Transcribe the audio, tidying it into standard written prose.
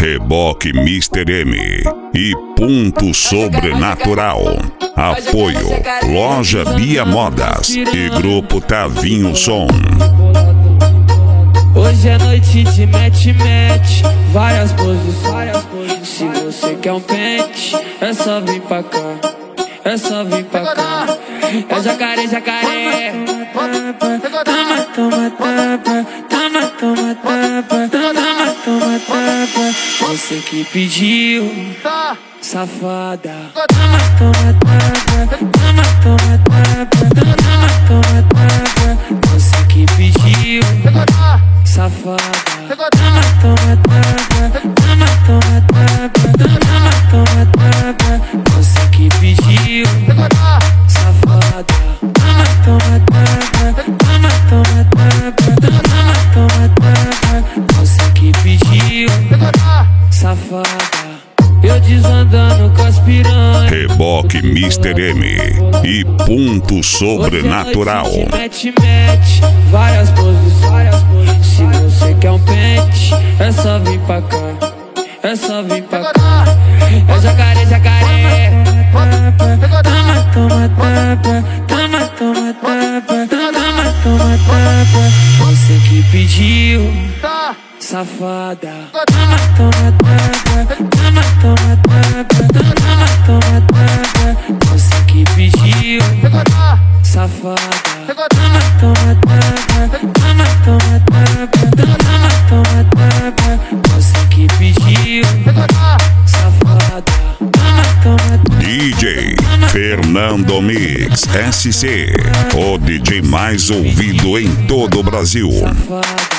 Reboque Mr. M e Ponto Sobrenatural. Apoio Loja Bia Modas e Grupo Tavinho Som. Hoje é noite de match, várias poses. Se você quer um pente, é só vir pra cá, é só vir pra cá. É jacaré. Toma tapa. Você que pediu, safada. Toma tapa. Você que pediu, safada. Toma tapa. Você que pediu, safada. Toma tapa. Você que pediu, safada. Eu desandando com as piranhas. Reboque Mr. M e Ponto Sobrenatural. Match, várias poses. Se você quer um pente, é só vir pra cá, é só vir pra cá. É jacaré. Toma tapa. Você que pediu, safada. Toma tapa. Você que pediu, safada. Toma tapa. Você que pediu, safada. DJ Fernando Mix SC, o DJ mais ouvido em todo o Brasil. Safada.